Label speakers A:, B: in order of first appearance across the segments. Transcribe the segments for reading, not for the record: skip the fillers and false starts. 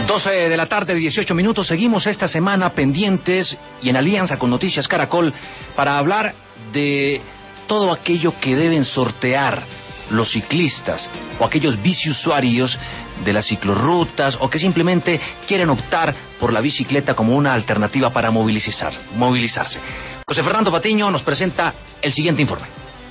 A: 12 de la tarde, 18 minutos. Seguimos esta semana pendientes y en alianza con Noticias Caracol para hablar de todo aquello que deben sortear los ciclistas o aquellos biciusuarios de las ciclorrutas o que simplemente quieren optar por la bicicleta como una alternativa para movilizarse. José Fernando Patiño nos presenta el siguiente informe.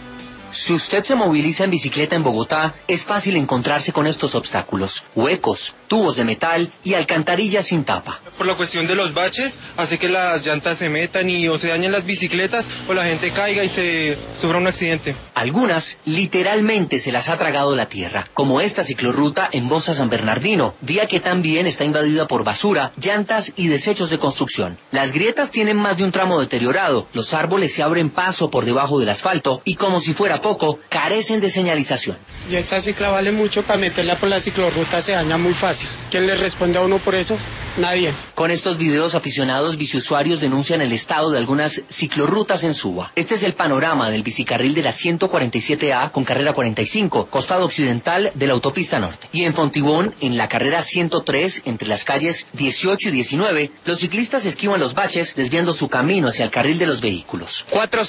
B: Si usted se moviliza en bicicleta en Bogotá, es fácil encontrarse con estos obstáculos: huecos, tubos de metal y alcantarillas sin tapa.
C: Por la cuestión de los baches, hace que las llantas se metan y o se dañen las bicicletas o la gente caiga y se sufra un accidente.
B: Algunas literalmente se las ha tragado la tierra, como esta ciclorruta en Bosa San Bernardino, vía que también está invadida por basura, llantas y desechos de construcción. Las grietas tienen más de un tramo deteriorado, los árboles se abren paso por debajo del asfalto y, como si fuera poco, carecen de señalización.
D: Y esta cicla vale mucho, para meterla por la ciclorruta se daña muy fácil. ¿Quién le responde a uno por eso? Nadie.
B: Con estos videos, aficionados biciusuarios denuncian el estado de algunas ciclorrutas en Suba. Este es el panorama del bicicarril de la 147A con carrera 45, costado occidental de la autopista norte. Y en Fontibón, en la carrera 103, entre las calles 18 y 19, los ciclistas esquivan los baches, desviando su camino hacia el carril de los vehículos.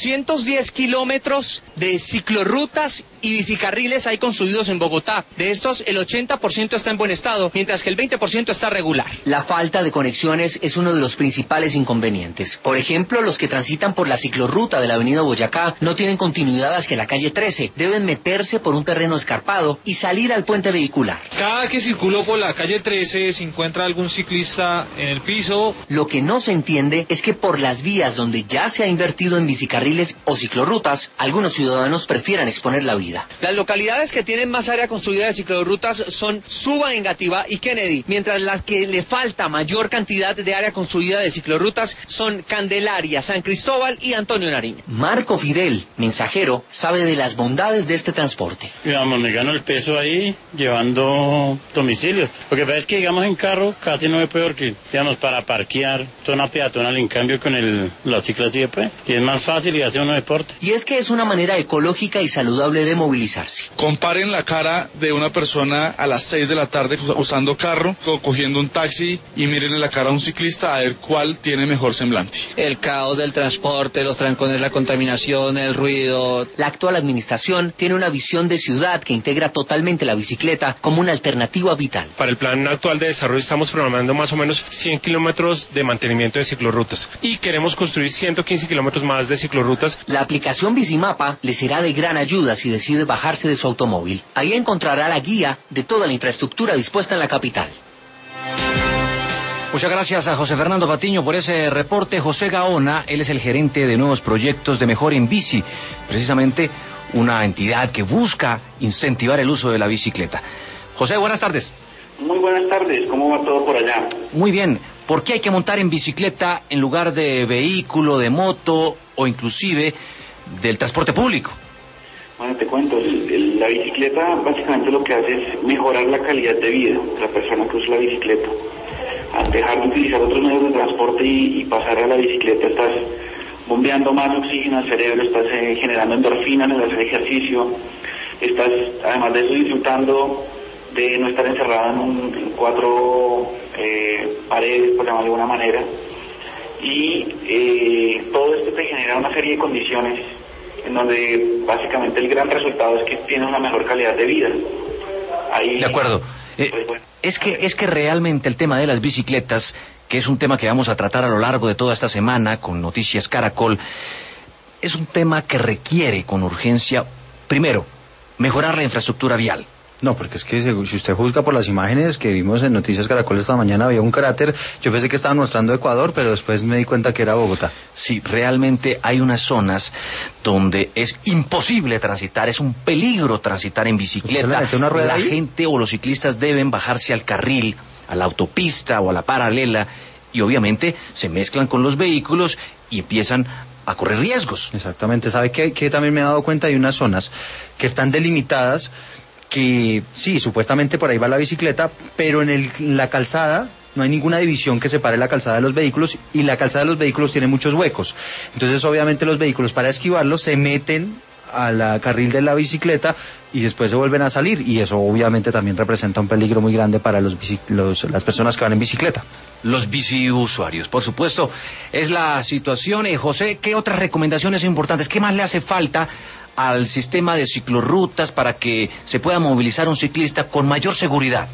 E: 410 kilómetros de ciclorrutas y bicicarriles hay construidos en Bogotá. De estos, el 80% está en buen estado, mientras que el 20% está regular.
B: La falta de conexiones es uno de los principales inconvenientes. Por ejemplo, los que transitan por la ciclorruta de la avenida Boyacá no tienen continuidad hacia la calle 13. Deben meterse por un terreno escarpado y salir al puente vehicular.
F: Cada que circulo por la calle 13 se encuentra algún ciclista en el piso.
B: Lo que no se entiende es que por las vías donde ya se ha invertido en bicicarriles o ciclorrutas, algunos ciudadanos prefieran exponer la vida.
E: Las localidades que tienen más área construida de ciclorrutas son Suba, Engativá y Kennedy, mientras las que le falta mayor cantidad de área construida de ciclorrutas son Candelaria, San Cristóbal y Antonio Nariño.
B: Marco Fidel, mensajero, sabe de las bondades de este transporte.
G: Digamos, me gano el peso ahí llevando domicilios. Lo que pasa es que, digamos, en carro casi no es peor que, digamos, para parquear zona peatonal, en cambio con la cicla sí puede. Y es más fácil y hace uno deporte.
B: Y es que es una manera ecológica y saludable de movilizarse.
H: Comparen la cara de una persona a las 6 de la tarde usando carro o cogiendo un taxi y miren la cara a un ciclista a ver cuál tiene mejor semblante.
I: El caos del transporte, los trancones, la contaminación, el ruido.
B: La actual administración tiene una visión de ciudad que integra totalmente la bicicleta como una alternativa vital.
C: Para el plan actual de desarrollo estamos programando más o menos 100 kilómetros de mantenimiento de ciclorrutas y queremos construir 115 kilómetros más de ciclorrutas.
B: La aplicación Bicimapa le será de gran ayuda si decide bajarse de su automóvil. Ahí encontrará la guía de toda la infraestructura dispuesta en la capital.
A: Muchas gracias a José Fernando Patiño por ese reporte. José Gaona, él es el gerente de nuevos proyectos de Mejor en Bici, precisamente una entidad que busca incentivar el uso de la bicicleta. José, buenas tardes.
J: Muy buenas tardes, ¿cómo va todo por allá?
A: Muy bien. ¿Por qué hay que montar en bicicleta en lugar de vehículo, de moto o inclusive del transporte público?
J: Bueno, te cuento, la bicicleta básicamente lo que hace es mejorar la calidad de vida de la persona que usa la bicicleta. Al dejar de utilizar otros medios de transporte y pasar a la bicicleta, estás bombeando más oxígeno al cerebro, estás generando endorfinas en el hacer ejercicio, estás además de eso disfrutando de no estar encerrado en cuatro paredes, por llamarlo de alguna manera, y todo esto te genera una serie de condiciones en donde básicamente el gran resultado es que tienes una mejor calidad de vida. Ahí,
A: de acuerdo.
J: Pues, bueno.
A: Es que realmente el tema de las bicicletas, que es un tema que vamos a tratar a lo largo de toda esta semana con Noticias Caracol, es un tema que requiere con urgencia, primero, mejorar la infraestructura vial.
K: No, porque es que si usted juzga por las imágenes que vimos en Noticias Caracol esta mañana, había un cráter. Yo pensé que estaban mostrando Ecuador, pero después me di cuenta que era Bogotá.
A: Sí, realmente hay unas zonas donde es imposible transitar, es un peligro transitar en bicicleta. La gente o los ciclistas deben bajarse al carril, a la autopista o a la paralela, y obviamente se mezclan con los vehículos y empiezan a correr riesgos.
K: Exactamente. ¿Sabe qué también me he dado cuenta? Hay unas zonas que están delimitadas, que sí, supuestamente por ahí va la bicicleta, pero en la calzada no hay ninguna división que separe la calzada de los vehículos, y la calzada de los vehículos tiene muchos huecos. Entonces, obviamente, los vehículos, para esquivarlos, se meten al carril de la bicicleta y después se vuelven a salir, y eso obviamente también representa un peligro muy grande para las personas que van en bicicleta.
A: Los biciusuarios, por supuesto, es la situación. José, ¿qué otras recomendaciones importantes? ¿Qué más le hace falta al sistema de ciclorrutas para que se pueda movilizar un ciclista con mayor seguridad?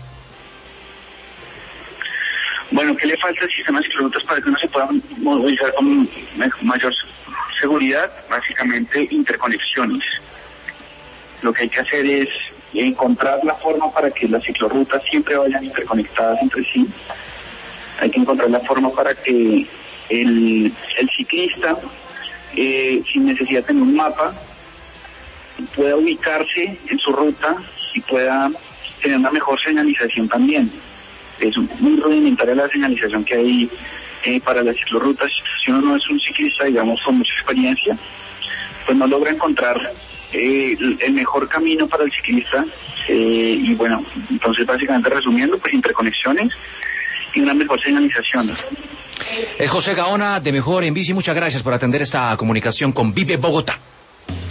J: Bueno, ¿qué le falta al sistema de ciclorrutas para que uno se pueda movilizar con mayor seguridad? Básicamente interconexiones. Lo que hay que hacer es encontrar la forma para que las ciclorrutas siempre vayan interconectadas entre sí. Hay que encontrar la forma para que el ciclista, sin necesidad de tener un mapa, pueda ubicarse en su ruta y pueda tener una mejor señalización también. Es muy rudimentaria la señalización que hay para las ciclorrutas. Si uno no es un ciclista, digamos, con mucha experiencia, pues no logra encontrar el mejor camino para el ciclista. Y bueno, entonces básicamente resumiendo, pues interconexiones y una mejor señalización.
A: José Gaona, de Mejor en Bici, muchas gracias por atender esta comunicación con Vive Bogotá.